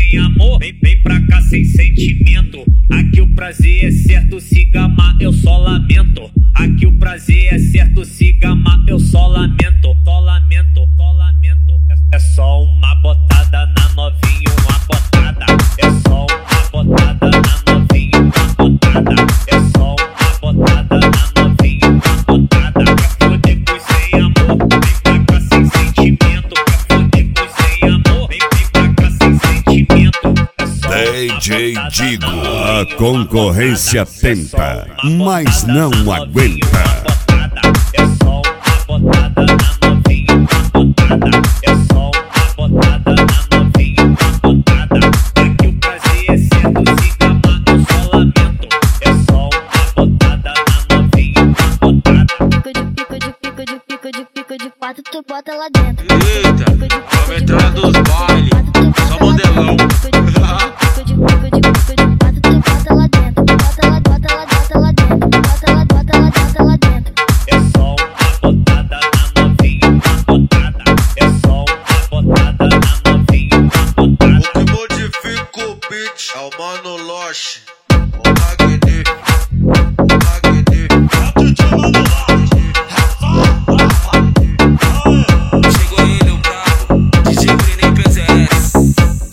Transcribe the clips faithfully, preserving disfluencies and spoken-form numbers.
sem amor, vem, vem pra cá sem sentimento. Aqui o prazer é certo, se gamar eu só lamento. Aqui o prazer é certo, se gamar eu só lamento. Só lamento, só lamento. É só uma botada na novinha, uma botada. É só uma botada na novinha, uma botada. É só uma botada na novinha, uma botada. Quer foder com sem amor, vem pra cá sem sentimento. Quer foder com sem amor, vem, vem pra cá sem sentimento. É só D J Digo, a concorrência tenta, mas não aguenta. É só uma botada na novinha, uma botada. É só uma botada na novinha, uma botada. Aqui o prazer é certo, se gamar eu só lamento. É só uma botada na novinha, uma botada. Pico de pico de pico de pico de pico de pato, tu bota lá dentro. Eita, vamos entrar dos bailes, só modelão. Pico de pico de pico de pato, tu bota lá dentro. Bota lá, bota lá, bota lá dentro. Bota lá, bota lá, bota lá dentro. É só uma botada na novinha, uma botada. É só uma botada na novinha, uma botada. O que modifica o beat é o Mano Loche, o magnífico, o magnífico. Chegou ele, o brabo, D J Bruno P Z S.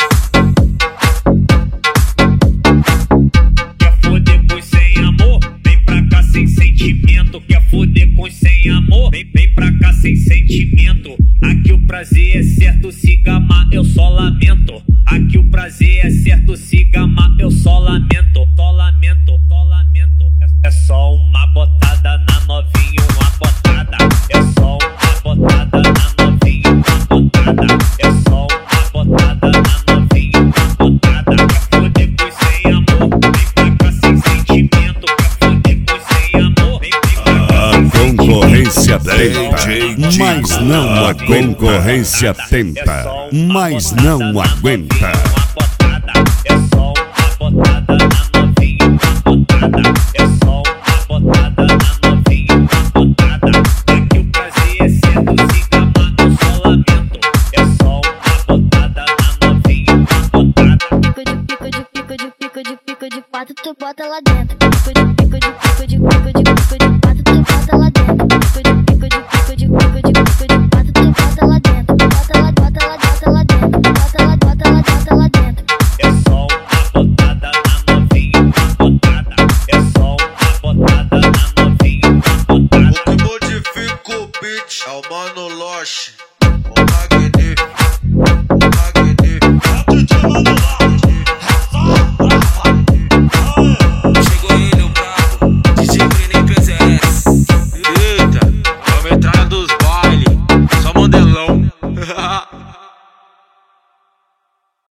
Quer foder com sem amor, vem pra cá sem sentimento. Quer foder com sem amor, vem, vem pra cá sem sentimento. Aqui o prazer é certo, se gamar eu só lamento. Aqui o prazer é certo, se gamar eu só lamento. Só lamento, só lamento. É, é só uma botada na novinha, uma botada. É só uma botada na novinha, uma botada. É só uma botada na novinha, uma botada. Quer foder com sem amor, vem pra cá sem sentimento. Quer foder com sem amor, vem, vem pra cá A sem sentimento. concorrência tenta, mas não a concorrência tenta, mas não aguenta. É só uma botada na novinha, uma botada. É só uma botada na novinha, uma botada. Aqui o prazer é certo, se gamar eu só lamento. É só uma botada na novinha, uma botada. Pico de pico de pico de pico de pico de pato, tu bota lá dentro. Pico de pico de pico de pico de pico de pato, tu bota lá dentro. Pico de pico de pico de pico de pico de pato, tu bota lá dentro. Bota lá, bota lá, bota lá dentro. Bota lá, bota lá, bota lá dentro. É só uma botada na novinha, uma botada. É só uma botada na novinha, uma botada. O que modifica o beat é o Mano Loche, o magnífico, o magnífico. Chegou ele, o brabo, D J Bruno P Z S. Eita, vamos entrar dos bailes, só modelão.